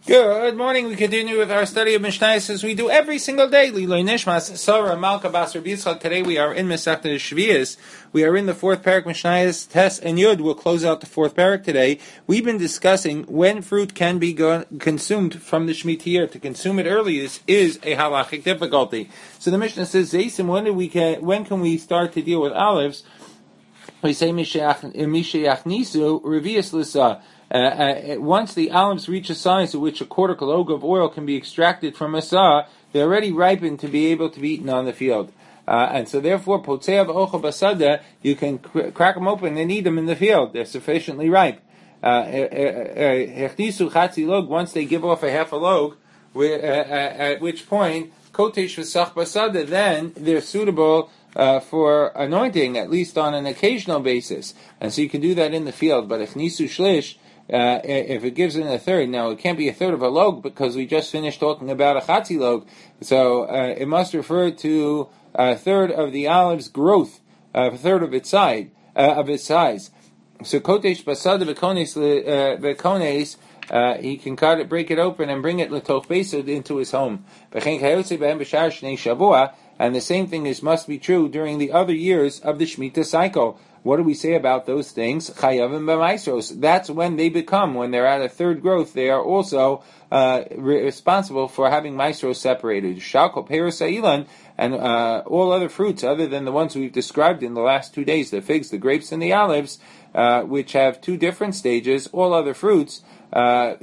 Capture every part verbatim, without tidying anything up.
Good morning. We continue with our study of Mishnayos as we do every single day. Liloy Nishmas Sarah Malka Bas Rabbi Yitzchak. Today we are in Masechta Shvius. We are in the fourth parak Mishnayos Tes and Yud. We'll close out the fourth parak today. We've been discussing when fruit can be go- consumed from the Shemitah year. To consume it early is, is a halachic difficulty. So the Mishnah says, Zaysim, when do we can, when can we start to deal with olives? We say Mishayach Nisu Revius Lisa. Uh, uh, once the olives reach a size at which a quarter kilog of oil can be extracted from a saw, they're already ripened to be able to be eaten on the field. Uh, and so therefore, potzeav ocha basada, you can cr- crack them open and eat them in the field. They're sufficiently ripe. Hechnisu chatzi log, once they give off a half a log, at which point, kotesh v'sach basada, then they're suitable Uh, for anointing, at least on an occasional basis. And so you can do that in the field. But if nisu shlish, uh, if it gives in a third, now it can't be a third of a log because we just finished talking about a chatzi log. So uh, it must refer to a third of the olive's growth, uh, a third of its side, uh, of its size. So kotesh basada v'kones, Uh, he can cut it, break it open, and bring it letoch besed into his home. And the same thing is must be true during the other years of the Shemitah cycle. What do we say about those things? Chayavim b'maisros. That's when they become, when they're at a third growth, they are also uh, responsible for having maisros separated. Shalko peros sa'ilan, and uh, all other fruits other than the ones we've described in the last two days, the figs, the grapes, and the olives, uh, which have two different stages, all other fruits, uh,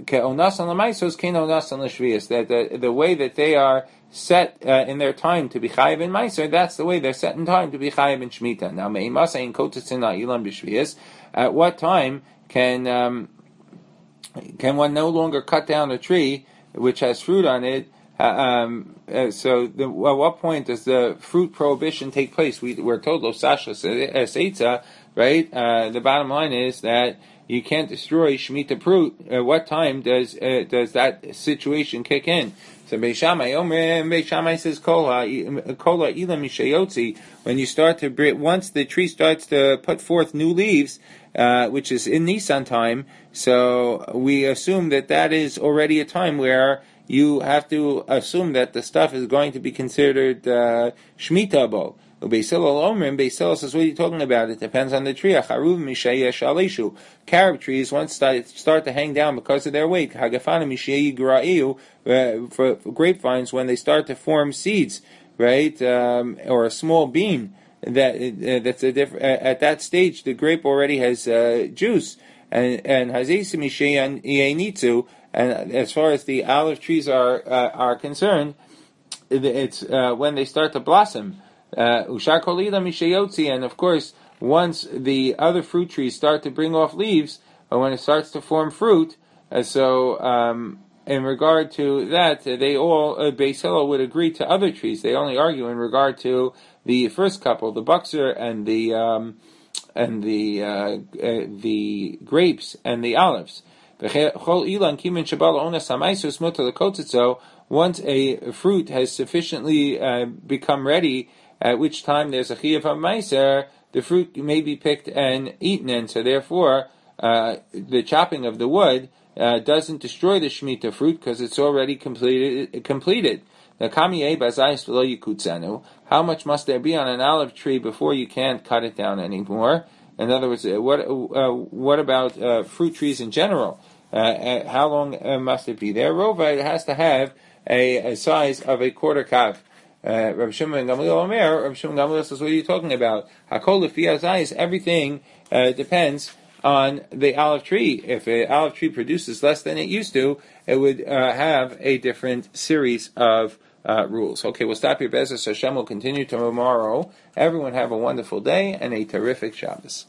that the, the way that they are set uh, in their time to be chayiv in meiser, that's the way they're set in time to be chayiv in shmita. Now, me'imasa in kotetzin ilan b'shvius. At what time can um, can one no longer cut down a tree which has fruit on it? Uh, um, uh, so, the, at what point does the fruit prohibition take place? We, we're told losasha seitza, right? Uh, the bottom line is that you can't destroy Shemitah fruit. At what time does uh, does that situation kick in? So Beis Shammai, Beis Shammai says, Kola, Kola Ilam Mishayotzi, when you start to, once the tree starts to put forth new leaves, uh, which is in Nisan time, so we assume that that is already a time where you have to assume that the stuff is going to be considered uh, Shemitah-able. Beis Hillel Omer, Beis Hillel says, what are you talking about? It depends on the tree. Charuv mishayesh aleshu. Carob trees, once start, start to hang down because of their weight. Hagafana mishayi gra'eu, for grapevines, when they start to form seeds, right, um, or a small bean, that uh, that's a diff- uh, at that stage the grape already has uh, juice. And and hazeisim mishayan ienitzu. And as far as the olive trees are uh, are concerned, it's uh, when they start to blossom. Ushar kolila mishayotzi, and of course, once the other fruit trees start to bring off leaves, or when it starts to form fruit, uh, so um, in regard to that, uh, they all, uh, Beis Hillel would agree to other trees. They only argue in regard to the first couple, the buxer and the um, and the uh, uh, the grapes and the olives. Once a fruit has sufficiently uh, become ready, at which time there's a chiyuv hamaiser, the fruit may be picked and eaten, and so therefore uh, the chopping of the wood uh, doesn't destroy the shemitah fruit because it's already completed. Completed. Now, how much must there be on an olive tree before you can't cut it down anymore? In other words, what uh, what about uh, fruit trees in general? Uh, how long uh, must it be there? Rova, it has to have a, a size of a quarter kav. Uh, Rabbi Shimon Gamliel Omer, Rabbi Shimon Gamliel says, what are you talking about? Hakol lefi hazayis, everything uh, depends on the olive tree. If an olive tree produces less than it used to, it would uh, have a different series of uh, rules. Okay, we'll stop here. Bezos Hashem will continue tomorrow. Everyone have a wonderful day and a terrific Shabbos.